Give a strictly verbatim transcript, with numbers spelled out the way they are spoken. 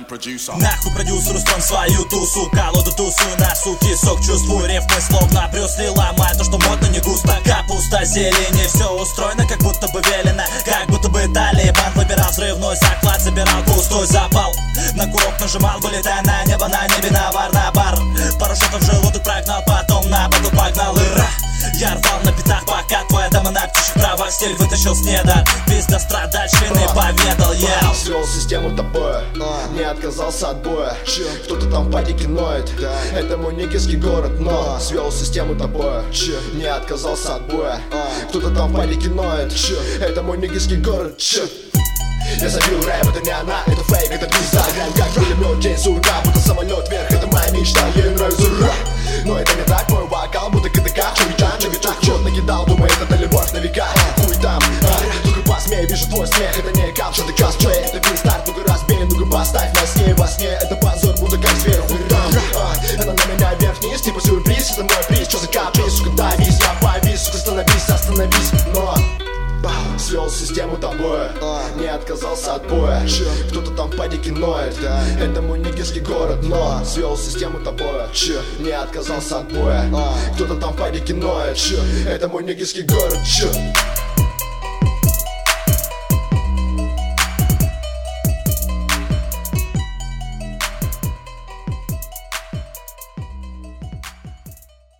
silent producer. Нахуй продюсеру строим свою тусу, колоду тусую на суки, сок чувствую, рифмы словно Брюс Ли, ломаю то, что модно, не густо. Капуста, зелень, все устроено, как будто бы велено, как будто бы Талибан выбирал взрывной заклад, забирал пустой запал, на курок нажимал, вылетая на небо, на небе навар на бар. Парашютом в желудок прогнал, потом на батл погнал и ра. Я рвал на пятах, пока твоя дама на птичьих правах стиль вытащил с недр. Пиздострадальщины поведал я. Свел систему тобой, не отказался от боя. Кто-то там в падике ноет, это мой нигерский город. Но свел систему тобой, не отказался от боя. Кто-то там в падике ноет, это мой нигерский город. Я забил рэп, это не она, это фейк, это пизда. Грань как пулемет, день сурка, будто самолет вверх, это моя мечта, ей нравится ра. Но это не так, мой вокал, будто КДК. Чувичак, чувичак, чёт накидал, думает, это любовь на века. Хуй там, а, только посмей, вижу твой смех, это не капча, это косплей. Это бинстарт, ну-ка разбей, ну-ка поставь на сне. Во сне это позор, будто как сверху рам. а, Она на меня вверх-вниз, типа сюрприз, это мой приз. Чё за каприз, сука, давись, я повис, сука, становись, остановись. Но свел систему тобой, не отказался от боя. Кто-то там в падике ноет, это мой нигерский город. Но свел систему тобой, не отказался от боя. Кто-то там в падике ноет, это мой нигерский город.